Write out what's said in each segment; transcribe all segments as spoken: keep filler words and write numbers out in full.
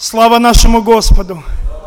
Слава нашему Господу!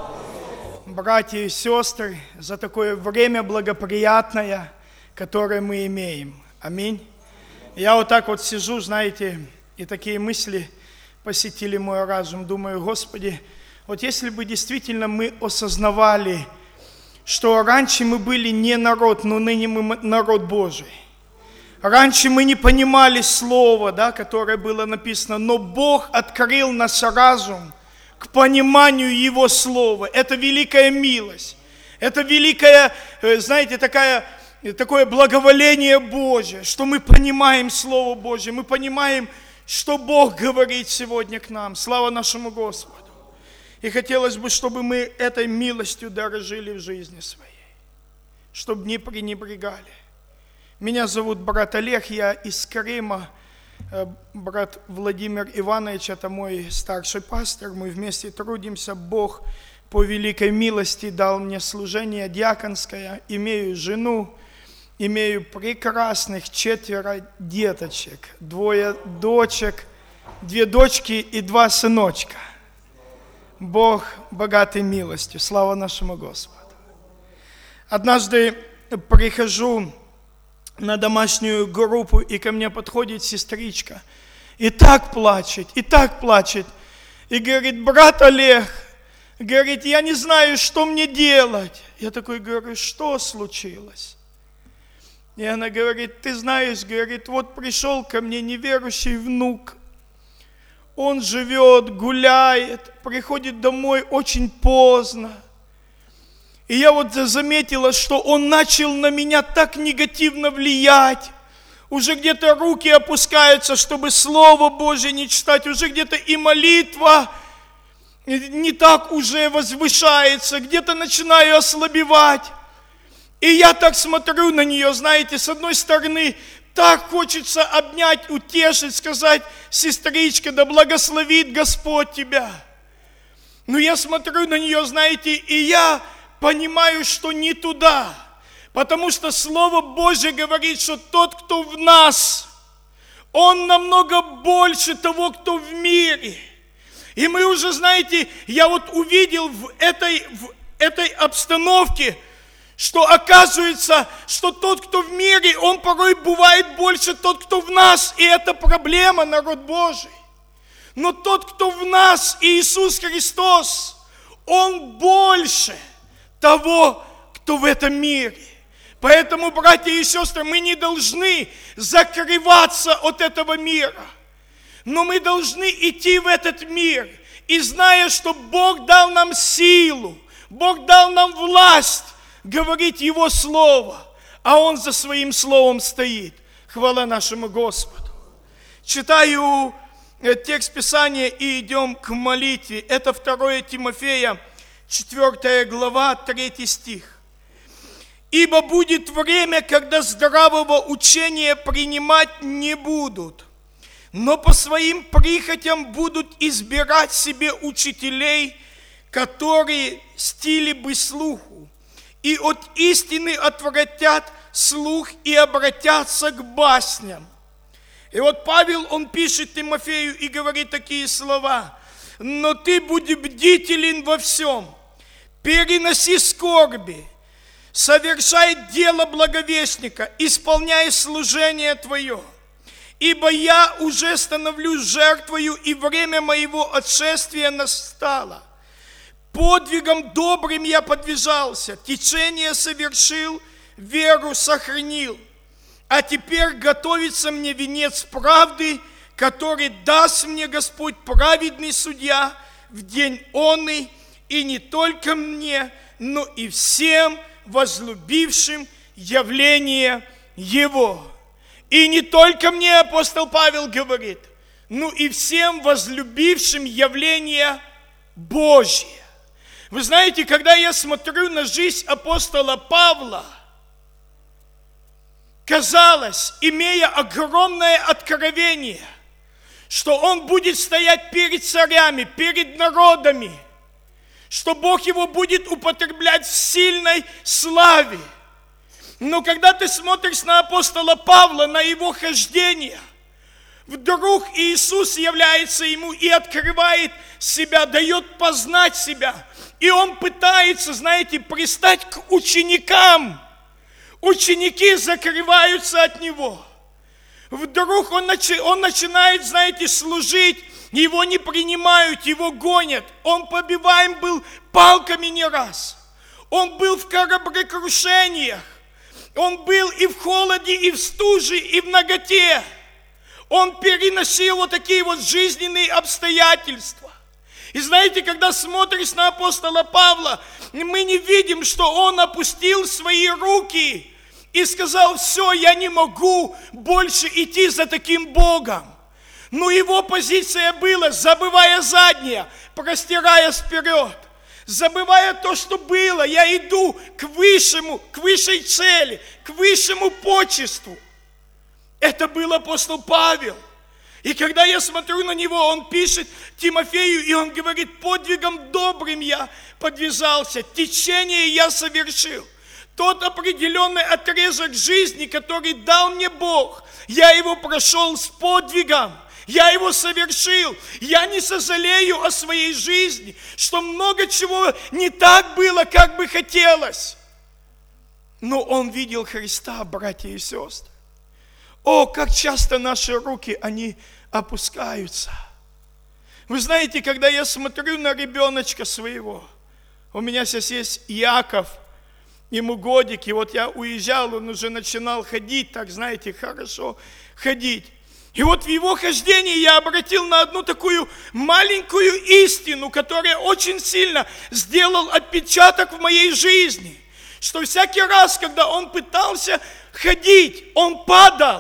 Братья и сестры, за такое время благоприятное, которое мы имеем. Аминь. Я вот так вот сижу, знаете, и такие мысли посетили мой разум. Думаю, Господи, вот если бы действительно мы осознавали, что раньше мы были не народ, но ныне мы народ Божий. Раньше мы не понимали слова, да, которое было написано, но Бог открыл наш разум к пониманию Его слова. Это великая милость. Это великое, знаете, такая, такое благоволение Божье, что мы понимаем Слово Божье, мы понимаем, что Бог говорит сегодня к нам. Слава нашему Господу. И хотелось бы, чтобы мы этой милостью дорожили в жизни своей, чтобы не пренебрегали. Меня зовут брат Олег, я из Крыма. Брат Владимир Иванович, это мой старший пастор, мы вместе трудимся. Бог по великой милости дал мне служение диаконское, имею жену, имею прекрасных четверо деточек, двое дочек, две дочки и два сыночка. Бог богатой милостью, слава нашему Господу. Однажды прихожу на домашнюю группу, и ко мне подходит сестричка, и так плачет, и так плачет, и говорит: брат Олег, говорит, я не знаю, что мне делать. Я такой говорю: что случилось? И она говорит: ты знаешь, говорит, вот пришел ко мне неверующий внук, он живет, гуляет, приходит домой очень поздно. И я вот заметила, что он начал на меня так негативно влиять. Уже где-то руки опускаются, чтобы Слово Божье не читать. Уже где-то и молитва не так уже возвышается. Где-то начинаю ослабевать. И я так смотрю на нее, знаете, с одной стороны, так хочется обнять, утешить, сказать: сестричка, да благословит Господь тебя. Но я смотрю на нее, знаете, и я понимаю, что не туда, потому что Слово Божье говорит, что тот, кто в нас, он намного больше того, кто в мире. И мы уже, знаете, я вот увидел в этой, в этой обстановке, что оказывается, что тот, кто в мире, он порой бывает больше тот, кто в нас, и это проблема, народ Божий. Но тот, кто в нас, Иисус Христос, он больше того, кто в этом мире. Поэтому, братья и сестры, мы не должны закрываться от этого мира, но мы должны идти в этот мир, и зная, что Бог дал нам силу, Бог дал нам власть говорить Его Слово, а Он за Своим Словом стоит. Хвала нашему Господу. Читаю текст Писания и идем к молитве. Это второе Тимофея, четвёртая глава, третий стих. «Ибо будет время, когда здравого учения принимать не будут, но по своим прихотям будут избирать себе учителей, которые стили бы слуху, и от истины отвратят слух и обратятся к басням». И вот Павел, он пишет Тимофею и говорит такие слова: «Но ты будь бдителен во всем, переноси скорби, совершай дело благовестника, исполняй служение твое. Ибо я уже становлюсь жертвою, и время моего отшествия настало. Подвигом добрым я подвижался, течение совершил, веру сохранил. А теперь готовится мне венец правды, который даст мне Господь праведный судья в день онный, и не только мне, но и всем возлюбившим явление Его». И не только мне, апостол Павел говорит, но и всем возлюбившим явление Божье. Вы знаете, когда я смотрю на жизнь апостола Павла, казалось, имея огромное откровение, что он будет стоять перед царями, перед народами, что Бог его будет употреблять в сильной славе. Но когда ты смотришь на апостола Павла, на его хождение, Вдруг Иисус является ему и открывает себя, дает познать себя. И он пытается, знаете, пристать к ученикам. Ученики закрываются от него. Вдруг он, начи, он начинает, знаете, служить, его не принимают, его гонят. Он побиваем был палками не раз. Он был в кораблекрушениях. Он был и в холоде, и в стуже, и в наготе. Он переносил вот такие вот жизненные обстоятельства. И знаете, когда смотришь на апостола Павла, мы не видим, что он опустил свои руки и сказал: все, я не могу больше идти за таким Богом. Но его позиция была, забывая заднее, простираясь вперед. Забывая то, что было, я иду к высшему, к высшей цели, к высшему почесту. Это был апостол Павел. И когда я смотрю на него, он пишет Тимофею, и он говорит: подвигом добрым я подвязался, течение я совершил. Тот определенный отрезок жизни, который дал мне Бог, я его прошел с подвигом. Я его совершил. Я не сожалею о своей жизни, что много чего не так было, как бы хотелось. Но он видел Христа, братья и сестры. О, как часто наши руки, они опускаются. Вы знаете, когда я смотрю на ребеночка своего, у меня сейчас есть Яков, ему годик, и вот я уезжал, он уже начинал ходить, так, знаете, хорошо ходить. И вот в его хождении я обратил на одну такую маленькую истину, которая очень сильно сделал отпечаток в моей жизни. Что всякий раз, когда он пытался ходить, он падал.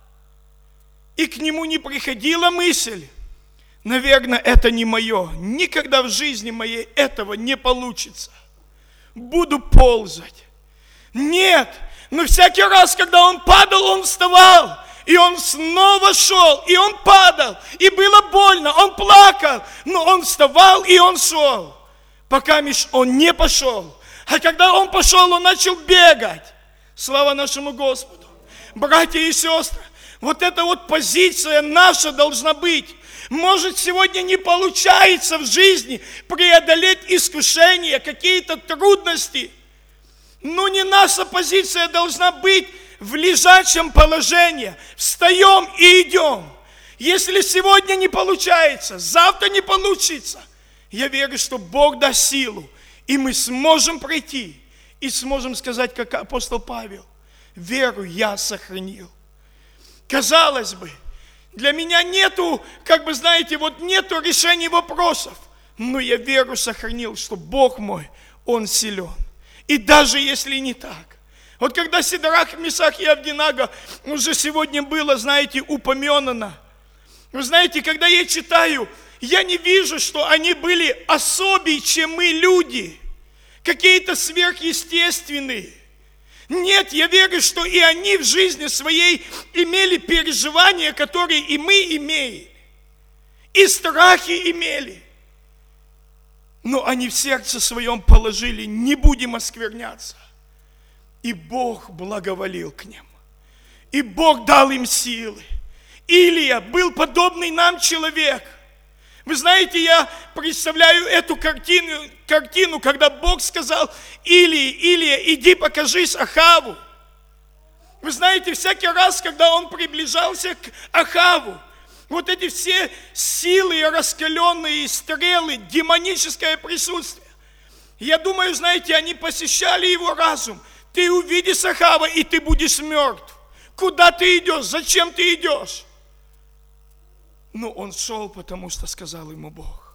И к нему не приходила мысль: наверное, это не мое. Никогда в жизни моей этого не получится. Буду ползать. Нет, но всякий раз, когда он падал, он вставал. И он снова шел, и он падал, и было больно, он плакал, но он вставал, и он шел, пока меж он не пошел. А когда он пошел, он начал бегать. Слава нашему Господу. Братья и сестры, вот эта вот позиция наша должна быть. Может, сегодня не получается в жизни преодолеть искушения, какие-то трудности, но не наша позиция должна быть в лежачем положении. Встаем и идем. Если сегодня не получается, завтра не получится, я верю, что Бог даст силу, и мы сможем пройти, и сможем сказать, как апостол Павел: веру я сохранил. Казалось бы, для меня нету, как бы знаете, вот нету решений вопросов, но я веру сохранил, что Бог мой, Он силен. И даже если не так, вот когда Сидрах, Месах и Авденаго уже сегодня было, знаете, упомянано. Вы знаете, когда я читаю, я не вижу, что они были особее, чем мы, люди. Какие-то сверхъестественные. Нет, я верю, что и они в жизни своей имели переживания, которые и мы имеем. И страхи имели. Но они в сердце своем положили: не будем оскверняться. И Бог благоволил к ним. И Бог дал им силы. Илия был подобный нам человек. Вы знаете, я представляю эту картину, картину, когда Бог сказал: Илии, Илия, иди покажись Ахаву. Вы знаете, всякий раз, когда он приближался к Ахаву, вот эти все силы, раскаленные стрелы, демоническое присутствие, я думаю, знаете, они посещали его разум. Ты увидишь Ахава, и ты будешь мертв. Куда ты идешь? Зачем ты идешь? Но он шел, потому что сказал ему Бог.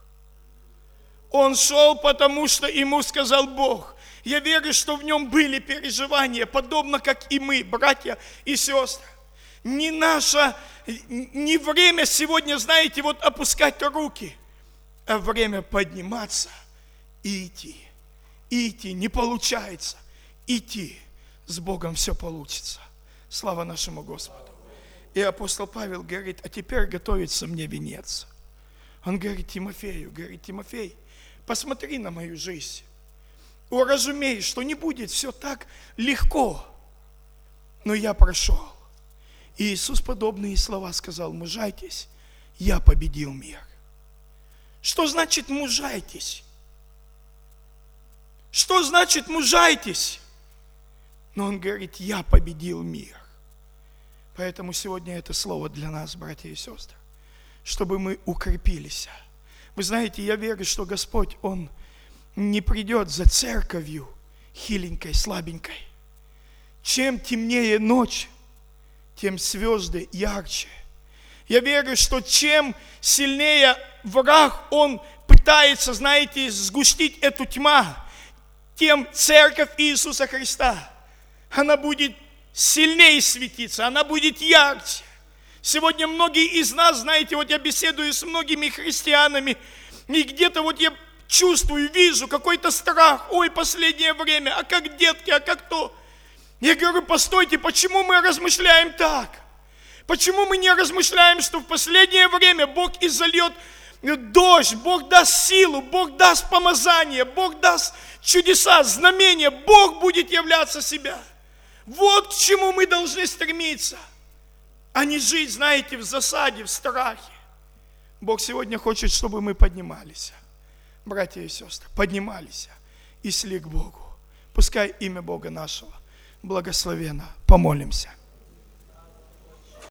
Он шел, потому что ему сказал Бог. Я верю, что в нем были переживания, подобно как и мы, братья и сестры. Не наше, не время сегодня, знаете, вот опускать руки, а время подниматься и идти. И идти. Не получается. Идти. С Богом все получится. Слава нашему Господу. И апостол Павел говорит: а теперь готовится мне венец. Он говорит Тимофею, говорит: Тимофей, посмотри на мою жизнь. Уразумей, что не будет все так легко. Но я прошел. И Иисус подобные слова сказал: мужайтесь, я победил мир. Что значит мужайтесь? Что значит мужайтесь? Но Он говорит: я победил мир. Поэтому сегодня это слово для нас, братья и сестры, чтобы мы укрепились. Вы знаете, я верю, что Господь, Он не придет за церковью хиленькой, слабенькой. Чем темнее ночь, тем звезды ярче. Я верю, что чем сильнее враг, он пытается, знаете, сгустить эту тьму, тем церковь Иисуса Христа, она будет сильнее светиться, она будет ярче. Сегодня многие из нас, знаете, вот я беседую с многими христианами, и где-то вот я чувствую, вижу какой-то страх. Ой, последнее время, а как детки, а как то? Я говорю: постойте, почему мы размышляем так? Почему мы не размышляем, что в последнее время Бог изольет дождь, Бог даст силу, Бог даст помазание, Бог даст чудеса, знамения, Бог будет являться себя. Вот к чему мы должны стремиться, а не жить, знаете, в засаде, в страхе. Бог сегодня хочет, чтобы мы поднимались, братья и сестры, поднимались и шли к Богу. Пускай имя Бога нашего благословенно. Помолимся.